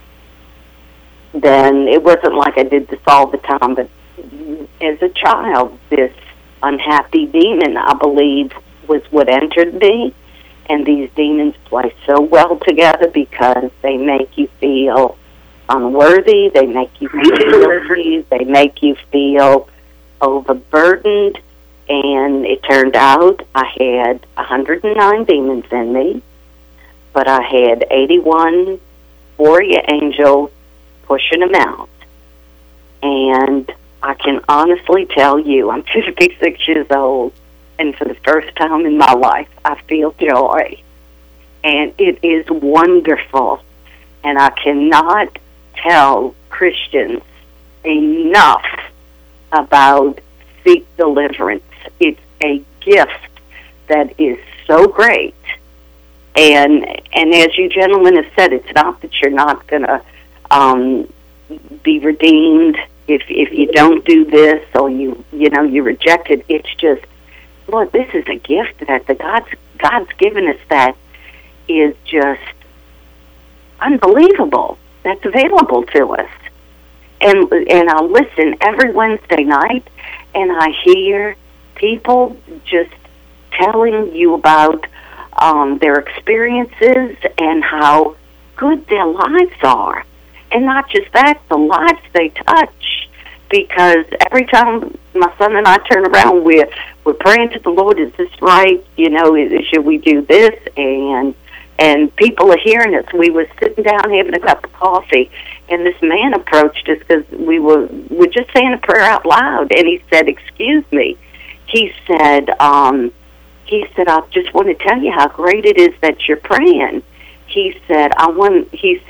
then it wasn't like I did this all the time, but as a child, this unhappy demon, I believe, was what entered me. And these demons play so well together because they make you feel unworthy, they make you feel guilty, they make you feel overburdened. And it turned out I had 109 demons in me, but I had 81 warrior angels pushing them out. And I can honestly tell you, I'm 56 years old, and for the first time in my life, I feel joy. And it is wonderful. And I cannot tell Christians enough about seek deliverance. It's a gift that is so great. And as you gentlemen have said, it's not that you're not going to be redeemed if you don't do this or you reject it. It's just, Lord, this is a gift that God's given us, that is just unbelievable that's available to us. And I listen every Wednesday night, and I hear people just telling you about their experiences and how good their lives are. And not just that, the lives they touch. Because every time my son and I turn around, we're praying to the Lord, is this right? You know, should we do this? And people are hearing us. We were sitting down having a cup of coffee, and this man approached us because we're just saying a prayer out loud. And he said, "Excuse me." He said, "I just want to tell you how great it is that you're praying." He said, I was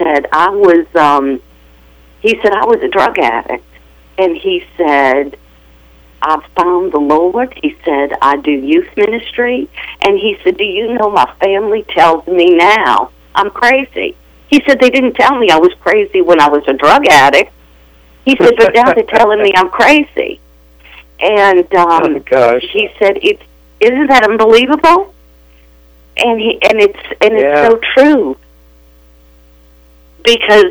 a drug addict. And he said, "I've found the Lord." He said, "I do youth ministry." And he said, "Do you know my family tells me now I'm crazy?" He said, "They didn't tell me I was crazy when I was a drug addict." He said, "But now they're telling me I'm crazy." And he said, "Isn't that unbelievable?" And it's so true, because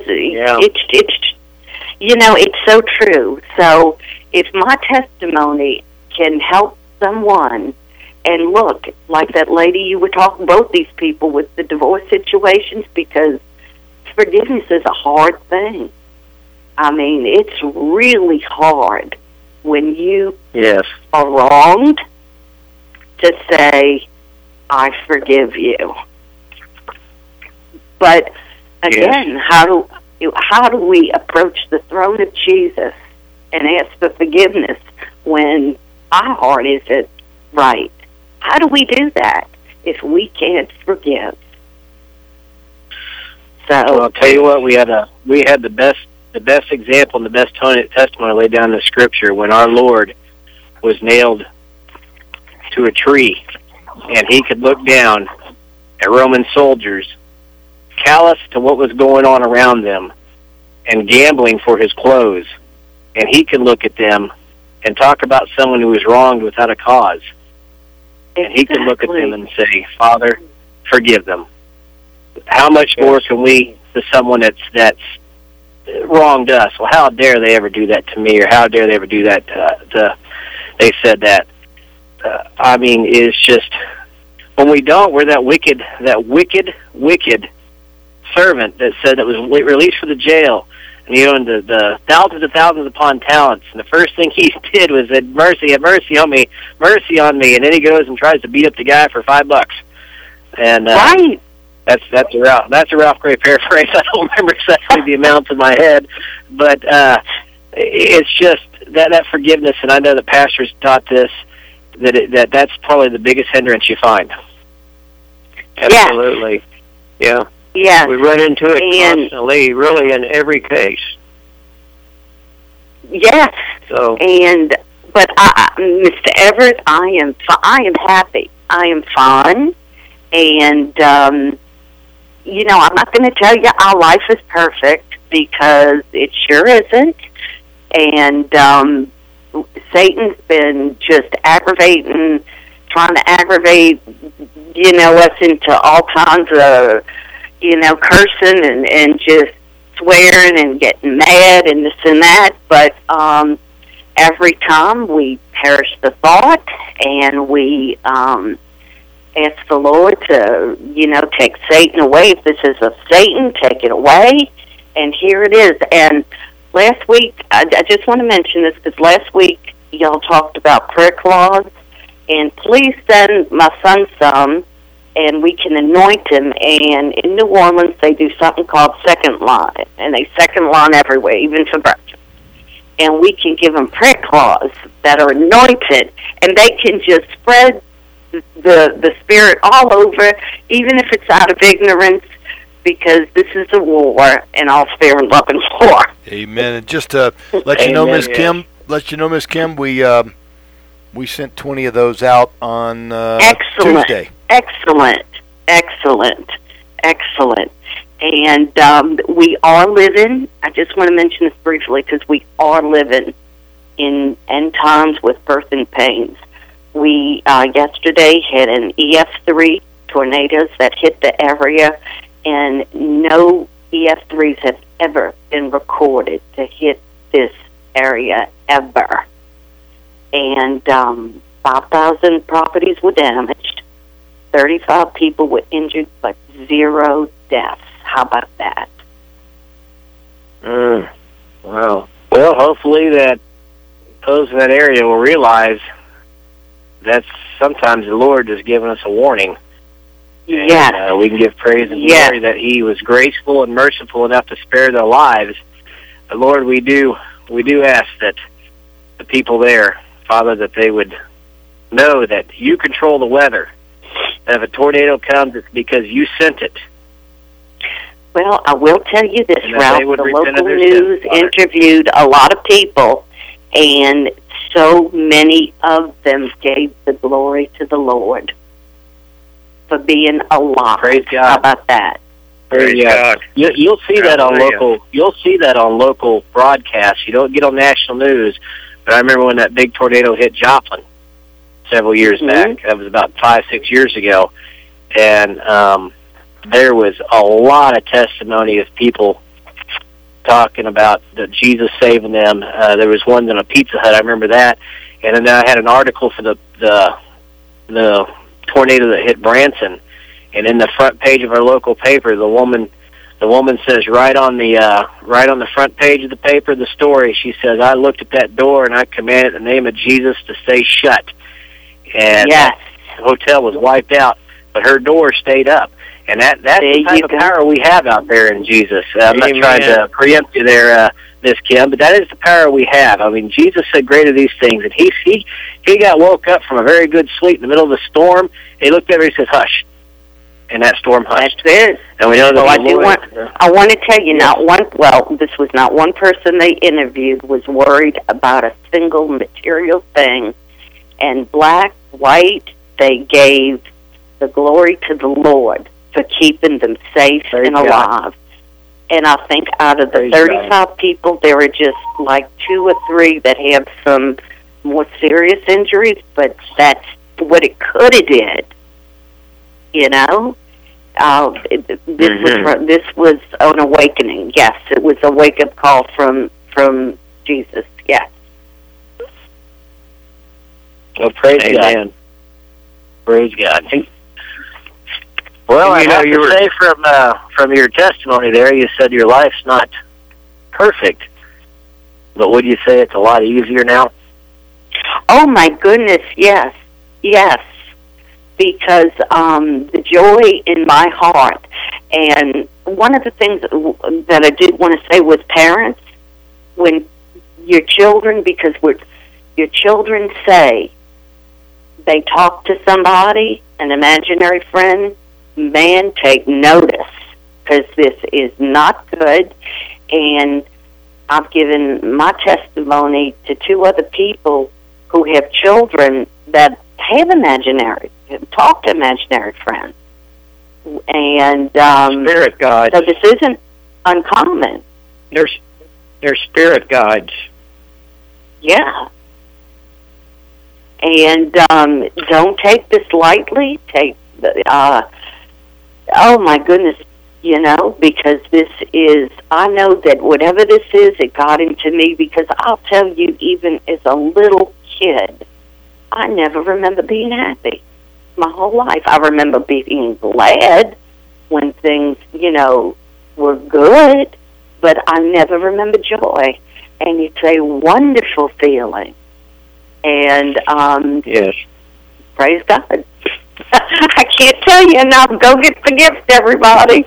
it's so true. So if my testimony can help someone, and look, like that lady you were talking, both these people with the divorce situations, because forgiveness is a hard thing. I mean, it's really hard when you are wronged to say, "I forgive you." But again, how do we approach the throne of Jesus and ask for forgiveness when our heart isn't right? How do we do that if we can't forgive? So, well, I'll tell you what, we had the best example and the best testimony laid down in the Scripture when our Lord was nailed to a tree, and he could look down at Roman soldiers, callous to what was going on around them, and gambling for his clothes. And he could look at them and talk about someone who was wronged without a cause. And he could look at them and say, "Father, forgive them." How much more can we to someone that's wronged us? Well, how dare they ever do that to me, or how dare they ever do that they said that. I mean, it's just, when we don't, we're that wicked servant that said that was released from the jail, and he owned the thousands upon talents, and the first thing he did was said, "Mercy, have mercy on me, and then he goes and tries to beat up the guy for $5. And right. That's a Ralph Gray paraphrase. I don't remember exactly the amounts in my head, but it's just that forgiveness, and I know that pastors taught this, that's probably the biggest hindrance you find. Absolutely. Yeah. Yeah. We run into it constantly, really, in every case. Yes. So. But Mr. Everett, I am happy. I am fine, and I'm not going to tell you our life is perfect, because it sure isn't, and Satan's been just trying to aggravate, us into all kinds of, cursing and just swearing and getting mad and this and that. But every time we perish the thought, and we ask the Lord to, take Satan away. If this is of Satan, take it away. And here it is. And last week, I just want to mention this, because last week y'all talked about prayer claws. And please send my son some, and we can anoint him. And in New Orleans, they do something called second line, and they second line everywhere, even for breakfast. And we can give them prayer claws that are anointed, and they can just spread the Spirit all over, even if it's out of ignorance, because this is a war, and all fair and loving war. Amen. And just to let you know, Miss Kim, we sent 20 of those out on Tuesday. Excellent. And we are living, I just want to mention this briefly, because we are living in end times with birth and pains. We yesterday had an EF3 tornadoes that hit the area, and no EF3s have ever been recorded to hit this area ever. And 5,000 properties were damaged. 35 people were injured, but 0 deaths. How about that? Wow. Well, hopefully that those in that area will realize that sometimes the Lord is giving us a warning. Yes. And, we can give praise and glory that He was graceful and merciful enough to spare their lives. But Lord, we do ask that the people there, Father, that they would know that You control the weather. And if a tornado comes, it's because You sent it. Well, I will tell you this, Ralph. The local news interviewed a lot of people, and so many of them gave the glory to the Lord for being alive. Praise God. How about that? Praise God. You'll see that on local. You'll see that on local broadcasts. You don't get on national news. But I remember when that big tornado hit Joplin several years back. That was about 5-6 years ago, and there was a lot of testimony of people talking about Jesus saving them. There was one in a Pizza Hut. I remember that. And then I had an article for the tornado that hit Branson. And in the front page of our local paper, the woman says right on the front page of the paper, the story, she says, "I looked at that door and I commanded in the name of Jesus to stay shut." And the hotel was wiped out, but her door stayed up. And that's the type of power we have out there in Jesus. I'm not trying to preempt you there, Miss Kim, but that is the power we have. I mean, Jesus said greater these things, and he got woke up from a very good sleep in the middle of the storm. He looked at her and he says, "Hush," and that storm hushed. That's it. And we know that. I want to tell you, this was not one person they interviewed was worried about a single material thing, and black, white, they gave the glory to the Lord for keeping them safe and alive. And I think out of the 35 people, there are just like 2 or 3 that have some more serious injuries, but that's what it could have did. You know? This was an awakening. Yes, it was a wake-up call from Jesus. Yes. Well, praise God. Praise God. Well, I have to say from your testimony there, you said your life's not perfect, but would you say it's a lot easier now? Oh, my goodness, yes. Yes. Because the joy in my heart, and one of the things that I did want to say with parents, when your children, because your children say they talk to somebody, an imaginary friend, man, take notice, because this is not good. And I've given my testimony to 2 other people who have children that have talk to imaginary friends. And spirit guides. So this isn't uncommon. They're spirit guides. Yeah. And don't take this lightly. Oh, my goodness, because this is, I know that whatever this is, it got into me, because I'll tell you, even as a little kid, I never remember being happy my whole life. I remember being glad when things, were good, but I never remember joy. And it's a wonderful feeling. And, yes. Praise God. I can't tell you enough. Go get the gift, everybody.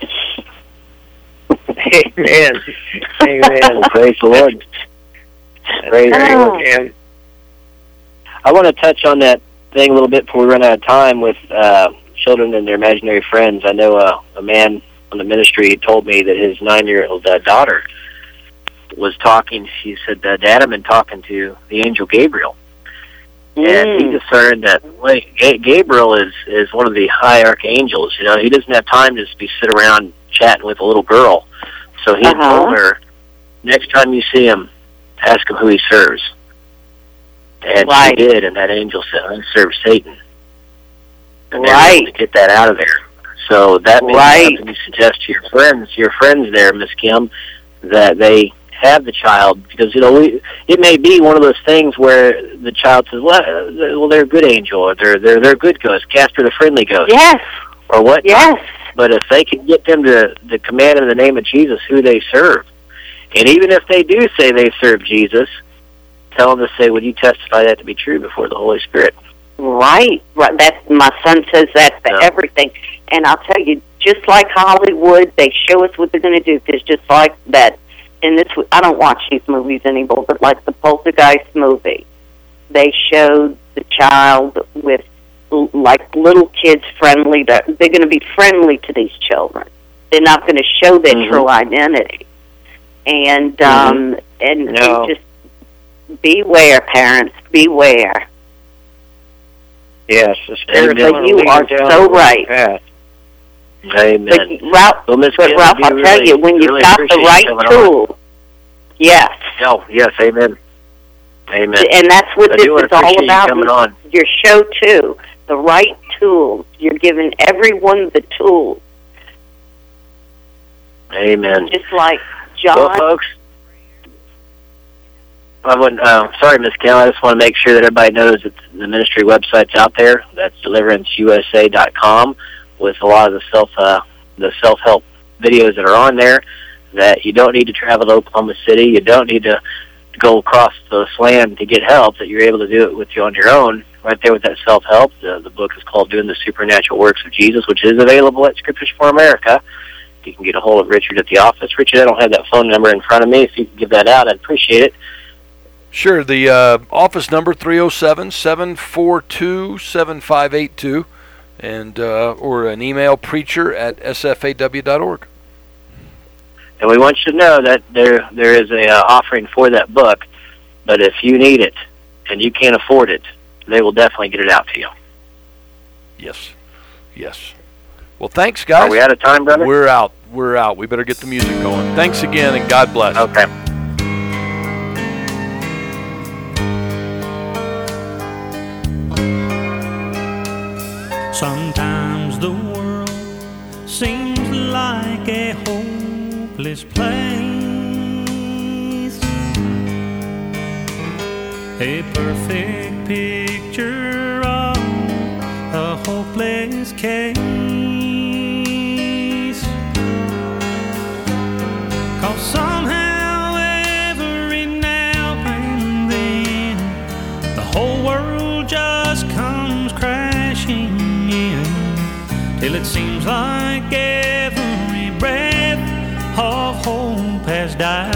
Amen. Amen. Praise the Lord. Praise the Lord. I want to touch on that thing a little bit before we run out of time with children and their imaginary friends. I know a man on the ministry told me that his 9-year-old daughter was talking. She said, "Dad, I've been talking to the angel Gabriel." And he discerned that Gabriel is one of the high archangels. He doesn't have time to just be sit around chatting with a little girl. So he told her, next time you see him, ask him who he serves. And she did, and that angel said, "I serve Satan." and they're able to get that out of there. So that may be something you suggest to your friends there, Miss Kim, that they have the child, because it may be one of those things where the child says, well, they're a good angel, or they're a good ghost, Casper the friendly ghost, yes, or what? Yes. But if they can get them to command in the name of Jesus who they serve, and even if they do say they serve Jesus, tell them to say, would you testify that to be true before the Holy Spirit? Right. That's, my son says that for everything. And I'll tell you, just like Hollywood, they show us what they're going to do, because just like that, and this, I don't watch these movies anymore, but like the Poltergeist movie, they showed the child with, like, little kids friendly. They're going to be friendly to these children. They're not going to show their true identity. And just beware, parents, beware. Yes, but you are so right. Amen. But Ralph, I'll tell you, when you've got the right tool, yes. Oh, yes, amen. Amen. And that's what this is all about. On. Your show too, the right tools. You're giving everyone the tools. Amen. Just like John. Well, folks, sorry, Miss Kim. I just want to make sure that everybody knows that the ministry website's out there. That's deliveranceusa.com, with a lot of the self-help videos that are on there. That you don't need to travel to Oklahoma City. You don't need to go across this land to get help. That you're able to do it with you on your own, right there with that self-help. The book is called Doing the Supernatural Works of Jesus, which is available at Scriptures for America. You can get a hold of Richard at the office. Richard, I don't have that phone number in front of me. If you could give that out, I'd appreciate it. Sure. The office number, 307-742-7582, and or an email, preacher@sfaw.org. And we want you to know that there is a offering for that book, but if you need it and you can't afford it, they will definitely get it out to you. Yes. Yes. Well, thanks, guys. Are we out of time, brother? We're out. We better get the music going. Thanks again, and God bless. Okay. Sometimes the world seems like a hopeless place, a perfect picture of a hopeless case. 'Cause somehow, every now and then, the whole world just comes crashing in, till it seems like every breath of hope has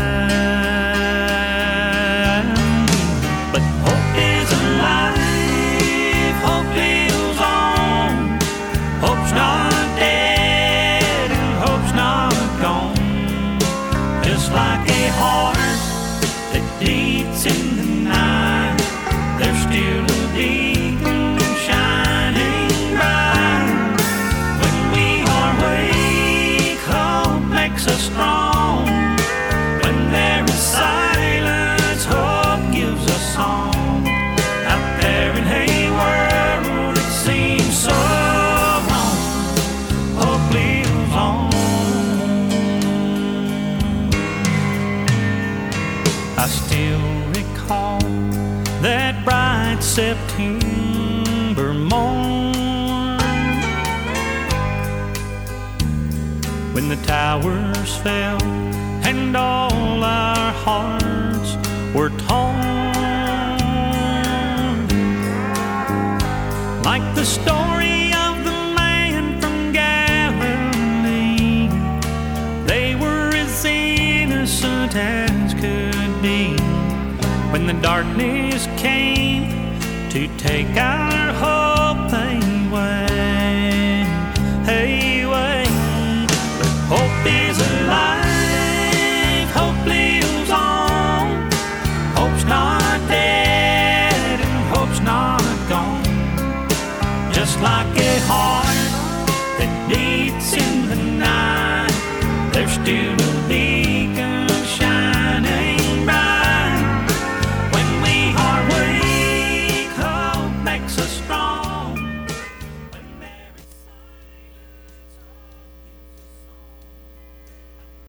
died. But hope is alive, hope lives on, hope's not dead and hope's not gone. Just like a heart that beats in the night, there's still a beacon shining bright. When we are weak, hope makes us strong. When there is silence, hope gives us song. Out there in a world that seems so wrong, hope lives on. I still recall that bright September morn, when the towers fell and all our hearts were torn. Like the story of the man from Galilee, they were as innocent as could be. When the darkness came to take our hope